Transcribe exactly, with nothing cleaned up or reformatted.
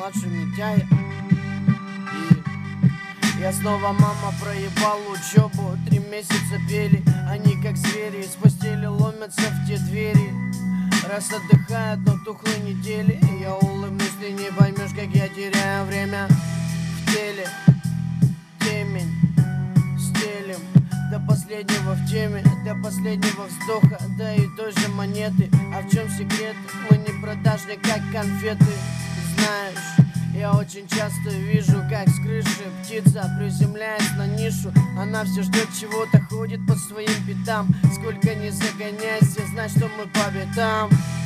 младший Митяя. И я снова, мама, проебал учебу. Три месяца пели, они как звери. Из постели ломятся в те двери. Раз отдыхают, но тухлые недели. Я улыбнусь, ты не поймешь, как я теряю время в теле. Темень стелим до последнего в теме, до последнего вздоха, да и той же монеты. А в чем секрет? Мы не продажны, как конфеты. Знаешь, я очень часто вижу, как с крыши птица приземляется на нишу. Она все ждет чего-то, ходит по своим пятам. Сколько не загоняйся, знай, что мы по пятам.